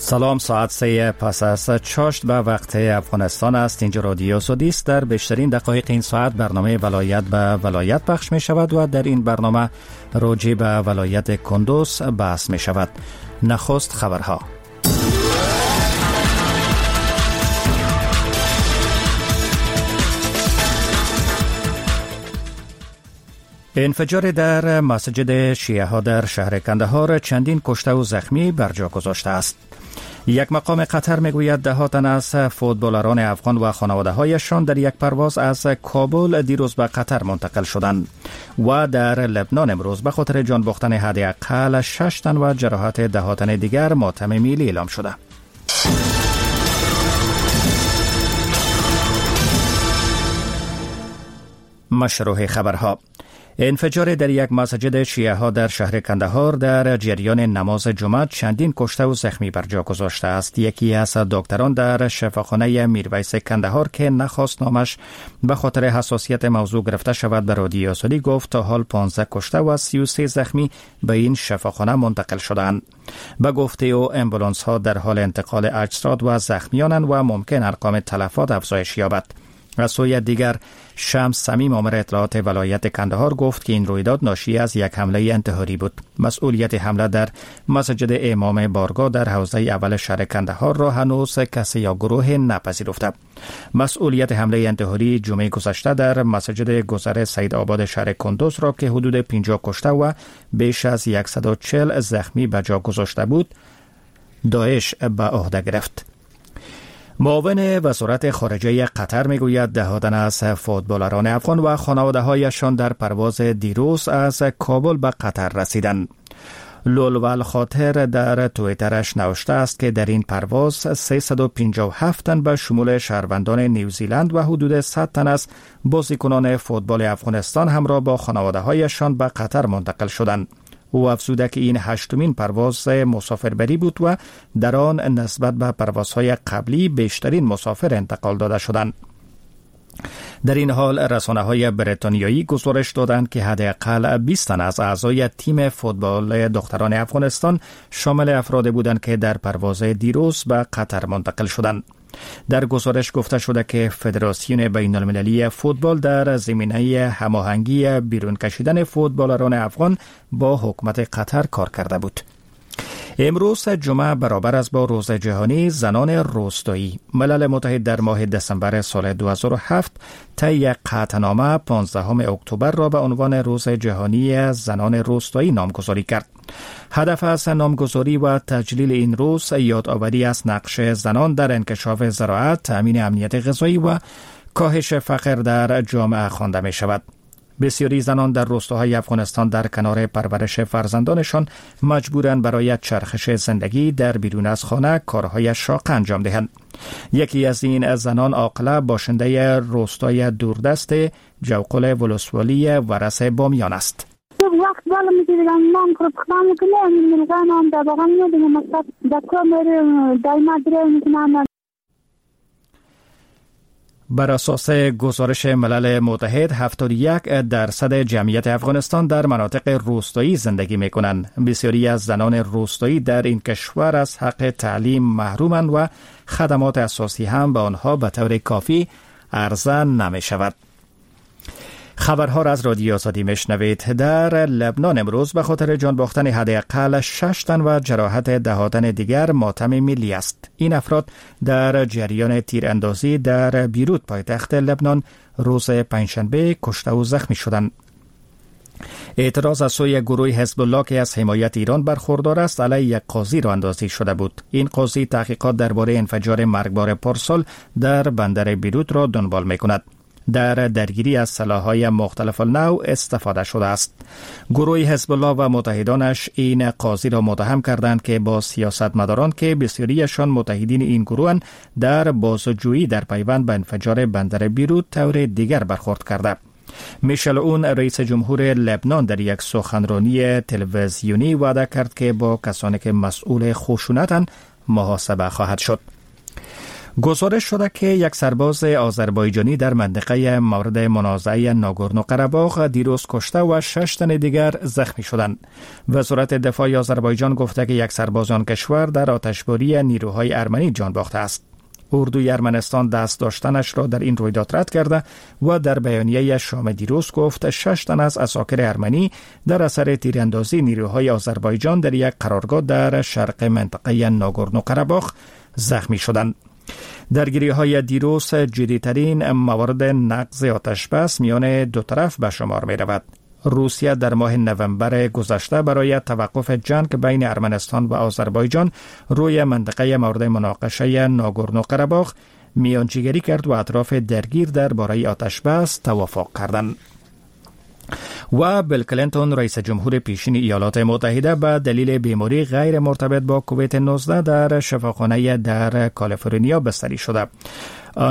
سلام، ساعت 3 پس از چاشت به وقت افغانستان است. اینجا رادیو سودیست. در بیشترین دقایق این ساعت برنامه ولایت به ولایت پخش می شود و در این برنامه راجع به ولایت کندوز بحث می شود. نخست خبرها. انفجار در مسجد شیعه ها در شهر کندهار چندین کشته و زخمی بر جا گذاشته است. یک مقام قطر میگوید ده ها تن از فوتبالران افغان و خانواده هایشان در یک پرواز از کابل دیروز به قطر منتقل شدند و در لبنان امروز به خاطر جان باختن حداقل 6 تن و جراحت ده ها تن دیگر ماتم ملی اعلام شده. مشروع خبرها. انفجار در یک مسجد شیعه ها در شهر کندهار در جریان نماز جمعه چندین کشته و زخمی بر جا گذاشته است. یکی از دکتران در شفاخانه میرویس کندهار که نخواست نامش به خاطر حساسیت موضوع گرفته شود به رادیو سودی گفت تا حال 15 کشته و 33 زخمی به این شفاخانه منتقل شدند. به گفته او امبولانس ها در حال انتقال اجساد و زخمیانند و ممکن ارقام تلفات افزایش یابد. از سوی دیگر شمس صمیم آمر اطلاعات ولایت کندهار گفت که این رویداد ناشی از یک حمله انتحاری بود. مسئولیت حمله در مسجد امام بارگاه در حوزه اول شهر کندهار را هنوز کسی یا گروه نپذیرفته. مسئولیت حمله انتحاری جمعه گذشته در مسجد گذر سید آباد شهر کندوز را که حدود 50 کشته و بیش از 140 زخمی به جا گذاشته بود داعش به عهده گرفت. معاون وزارت خارجه قطر میگوید ده ها تن از فوتبالران افغان و خانواده هایشان در پرواز دیروز از کابل به قطر رسیدند. لولوال خاطر در توییترش نوشته است که در این پرواز 357 تن به شمول شهروندان نیوزیلند و حدود 100 تن از بازیکنان فوتبال افغانستان همراه با خانواده هایشان به قطر منتقل شدند. او افزوده که این 8مین پرواز مسافربری بود و در آن نسبت به پروازهای قبلی بیشترین مسافر انتقال داده شدند. در این حال رسانه‌های بریتانیایی گزارش دادند که حداقل 20 تن از اعضای تیم فوتبال دختران افغانستان شامل افراد بودند که در پرواز دیروز به قطر منتقل شدند. در گزارش گفته شده که فدراسیون بین المللی فوتبال در زمینه هماهنگی بیرون کشیدن فوتبالران افغان با حکومت قطر کار کرده بود. امروز جمعه برابر است با روز جهانی زنان روستایی. ملل متحد در ماه دسامبر سال 2007 طی قطعنامه 15 اکتبر را به عنوان روز جهانی زنان روستایی نامگذاری کرد. هدف از نامگذاری و تجلیل این روز یادآوری از نقش زنان در انکشاف زراعت، تأمین امنیت غذایی و کاهش فقر در جامعه خوانده می شود. بسیاری زنان در روستاهای افغانستان در کنار پرورش فرزندانشان مجبورند برای چرخش زندگی در بیرون از خانه کارهای شاق انجام دهند. یکی از این زنان عاقله باشنده روستای دوردست جوقل ولسوالی ورس بامیان است. وقت بالا می‌گیرم نام کرد خدام کنه میگم در واقع میدونم مثلا در کار دائما می‌کنم. بر اساس گزارش ملل متحد 71% جمعیت افغانستان در مناطق روستایی زندگی می‌کنند. بسیاری از زنان روستایی در این کشور از حق تعلیم محرومند و خدمات اساسی هم به آنها به طور کافی عرضه نمی‌شود. خبرها را از رادیو آزادی میشنوید. در لبنان امروز به خاطر جان باختن حداقل 6 تن و جراحت ده ها تن دیگر ماتم ملی است. این افراد در جریان تیراندازی در بیروت پایتخت لبنان روز پنجشنبه کشته و زخمی شدند. اعتراض از سوی گروه حزب الله که از حمایت ایران برخوردار است علیه یک قاضی راه اندازی شده بود. این قاضی تحقیقات درباره انفجار مرگبار پارسال در بندر بیروت را دنبال می‌کند. در درگیری از سلاح‌های مختلف النوع استفاده شده است. گروه حزب الله و متحدانش این قاضی را متهم کردند که با سیاستمداران که بسیاریشان متحدین این گروهند در بازجویی در پیوند به انفجار بندر بیروت طور دیگر برخورد کرده. میشل اون رئیس جمهور لبنان در یک سخنرانی تلویزیونی وعده کرد که با کسانی که مسئول خشونتند محاسبه خواهد شد. گزارش شده که یک سرباز آذربایجانی در منطقه مورد منازعه ناگورنو قره‌باغ دیروز کشته و 6 تن دیگر زخمی شدند. وزارت دفاع آذربایجان گفته که یک سرباز آن کشور در آتشباری نیروهای ارمنی جان باخته است. اردوی ارمنستان دست داشتنش را در این رویداد رد کرده و در بیانیه شام دیروز گفت 6 تن از عساکر ارمنی در اثر تیراندازی نیروهای آذربایجان در یک قرارگاه در شرق منطقه ناگورنو قره‌باغ زخمی شدند. درگیری‌های دیروز جدی‌ترین موارد نقض آتشبس میان دو طرف به شمار می‌رود. روسیه در ماه نوامبر گذشته برای توقف جنگ بین ارمنستان و آذربایجان روی منطقه مورد مناقشه ناگورنو قره‌باغ میانجیگری کرد و اطراف درگیر درباره آتشبس توافق کردند. و بیل کلینتون رئیس جمهور پیشین ایالات متحده به دلیل بیماری غیر مرتبط با کووید 19 در شفاخانه در کالیفرنیا بستری شده.